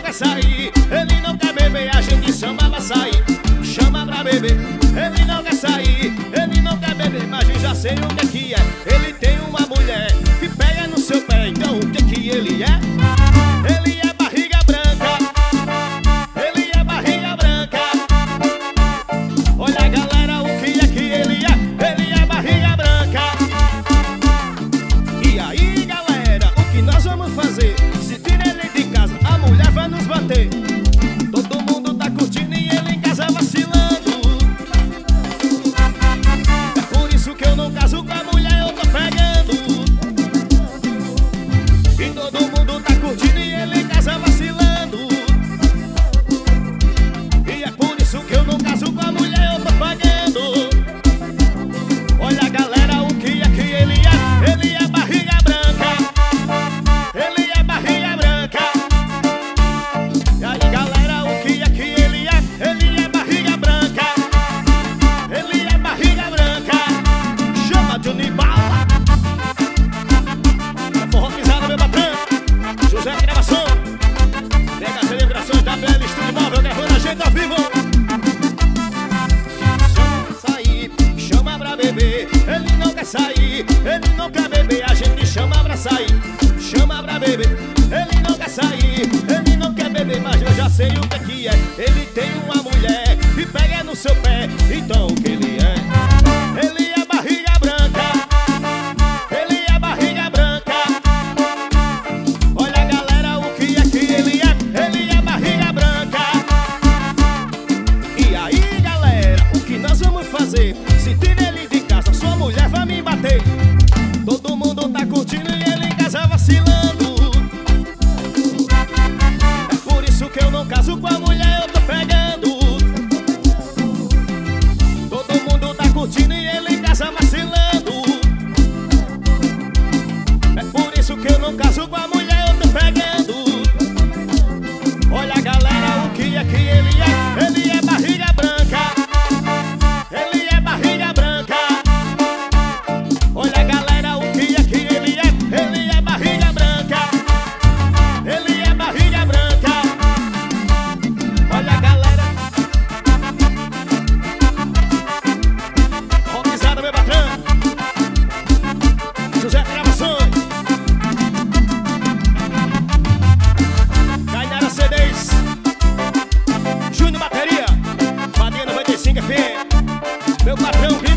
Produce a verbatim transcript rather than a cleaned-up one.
quer sair, ele não quer beber, a gente chama pra sair, chama pra beber. Ele não quer sair, ele não quer beber, mas eu já sei o que que é. Ele tem uma mulher que pega no seu pé, então o que que ele é? Ele é barriga branca, ele é barriga branca. Olha galera, o que é que ele é? Ele é barriga branca. E aí galera, o que nós vamos fazer? Se tira ele de casa, a mulher vai nos bater. Todo mundo tá curtindo e ele em casa vacilando. É por isso que eu não caso com a mulher, eu tô pegando. E todo mundo tá curtindo e ele em casa vacilando. E é por isso que eu não caso com a mulher, eu tô pagando. Olha galera, o que é que ele é? Ele é barriga branca, ele é barriga branca. E aí galera, o que é que ele é? Ele é barriga branca, ele é barriga branca. Chama Johnny Bala, forró pisada meu patrão, José Gravação, pega as celebrações da Bela Estúdio Móvel, gravando a gente ao vivo. Chama pra sair, chama pra beber, ele não quer sair, ele não quer beber, a gente chama pra sair, chama pra beber. Ele não quer sair, ele não quer beber, mas eu já sei o que que é. Ele tem uma mulher que pega no seu pé, então o que ele é? Ele é barriga branca, ele é barriga branca. Olha galera, o que é que ele é? Ele é barriga branca. E aí galera, o que nós vamos fazer? Se tira ele de casa, sua mulher vai me bater. Todo mundo tá curtindo e ele em casa vacilando. É por isso que eu não caso com a mulher, eu tô pegando. Todo mundo tá curtindo e ele em casa vacilando. É por isso que eu não caso com a mulher, eu tô pegando. Olha galera, o que é que ele é? Ele é barriga branca, ele é barriga branca. Olha galera, o que é que ele é? Ele é barriga branca, ele é barriga branca. Olha galera, rockzada meu patrão, José Gravações, Cainara C Ds, Júnior Bateria, Fadinha noventa e cinco F M, meu patrão.